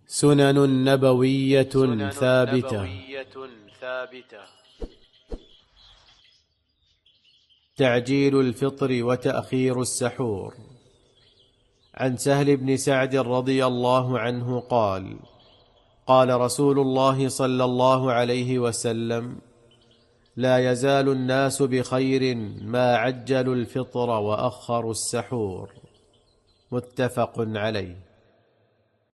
سنن نبوية ثابتة. تعجيل الفطر وتأخير السحور. عن سهل بن سعد رضي الله عنه قال: قال رسول الله صلى الله عليه وسلم: لا يزال الناس بخير ما عجلوا الفطر وأخروا السحور. متفق عليه.